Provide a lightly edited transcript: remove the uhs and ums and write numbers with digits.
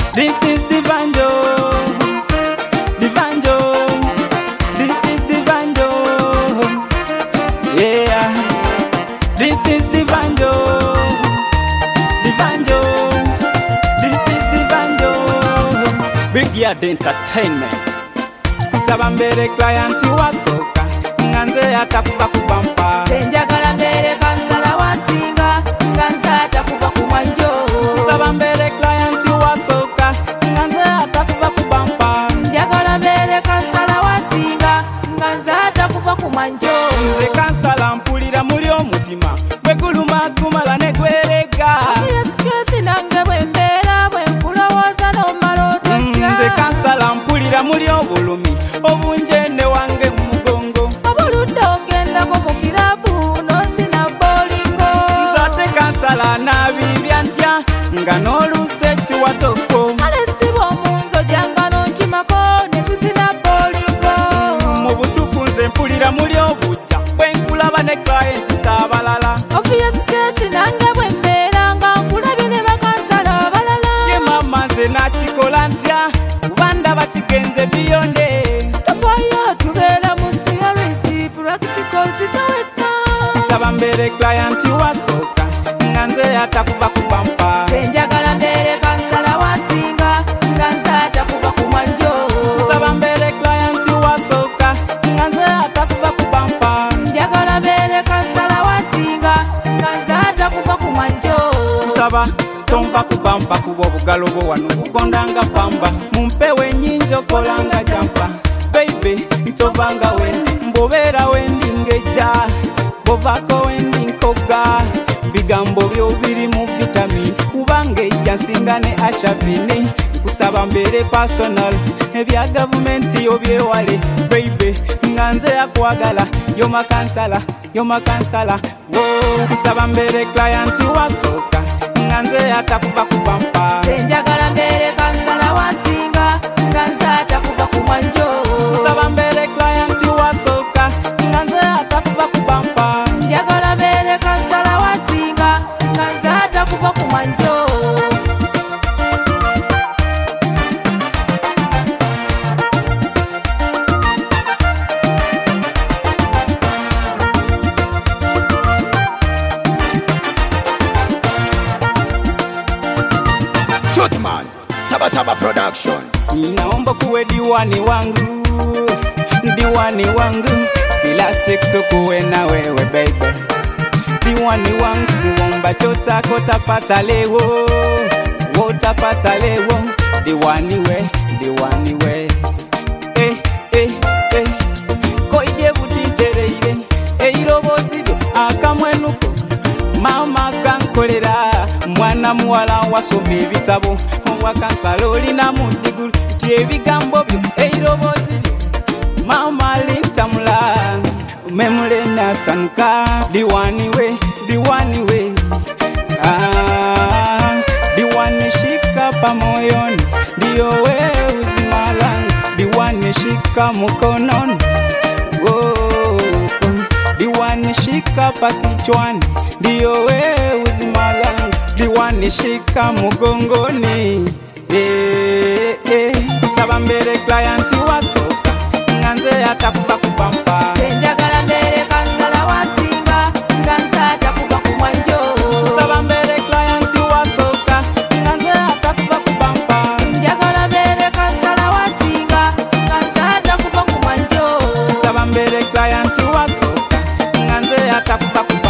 This is Divanjo, Divanjo, this is Divanjo, yeah. This is Divanjo, Divanjo, this is Divanjo. Big Yard Entertainment. Kusaba mbere client wasoka, nganze atakuva kubampa. Senjagala mbere kansala wasinga, nganze atakuva kumwanjo. Kusaba mbere client wasoka, nganze atakuva kubampa. Njagala mbere kansala wasinga, nganze atakuva kumwanjo. Nze kansala mpulira muli omutima, gweguluma gumala ne gwerega. Yesu nange bwembeera bwenkulowooza n'omala otojja. Nze kansala mpulira muli obulumi, obunjene wange mugongo. Obuludde ogendako mu kirabu n'ozina bolingo. Nzate kansala nabibya ntya, nga n'oluse kiwatoko. Ale siba omunzo janga n'onkimako ne tuzina bolingo. Mu butuufu nze mpulira muli obujja, bwenkulaba ne client z'abalala. Obviously nange bwembeera nga nkulabye ne bakansala abalala. Ye mama nze nakikola ntya, kuba ndaba kigenze biyonde. Tufaayo tubeera mu theories, practicals zizawedde. Nsaba mbere client wasooka, nga nze atakuva kubampa. Senjagala mbere kansala wasinga, nga nze atakuva ku mwanjo. Nsaba mbere client wasooka, nga nze atakuva kubampa. Njagala mbere kansala wasinga, nga nze atakuva ku mwanjo. Nsaba tonva kubampa kuba obugalo bwo wano bukondanga pamba. Mumpewe nyinja okolanga jampa. Baby ntovanga wendi, mbobeera wendi ngeja. Bovako wendi nkoga, bigambo byo biri mu vitamin. Kubanga ejja nsinga ne ashavini. Nkusaba mbere personal, ebya gavumenti obyewale. Baby nga nze akwagala, yo makansala, yo makansala. Nkusaba mbere client wasooka, nga nze atakuva kubampa. Senjagala mbere kansala wasinga, nga nze atakuva ku mwanjo. Nsaba mbere client wasooka, nga nze atakuva kubampa. Njagala mbere kansala wasinga, nga nze atakuva ku mwanjo. Shotman, Saba Saba Production. Ninaomba kuwe diwani wangu, diwani wangu, kila siku kuwe na wewe baby. Diwani wangu, omba chotako tapata leo, wotapata leo. Diwani we, diwani we. Eh, eh, eh. Koide butitereire, eiroboziro akamwenuko. Mama kankolera, mwana muwala wasoma ebitabo. Wakansala olina mu diguli, ti ebigambo byo eirobozi byo. Mama lintamula, memule nasanuka. Diwani we, diwani we. Diwani shika pamoyoni, ndio we uzima langu. Diwani shika mkononi, diwani shika pa kichwani, ndio we uzima langu. Diwani shika mugongoni, nsaba mbere client wasooka, nga nze atakuva kubampa. Senjagala mbere kansala wasinga, nga nze atakuva ku mwanjo. Nsaba mbere client wasooka, nga nze atakuva kubampa. Njagala mbere kansala wasinga, nga nze atakuva ku mwanjo. Nsaba mbere client wasooka, nga nze atakuva kubampa.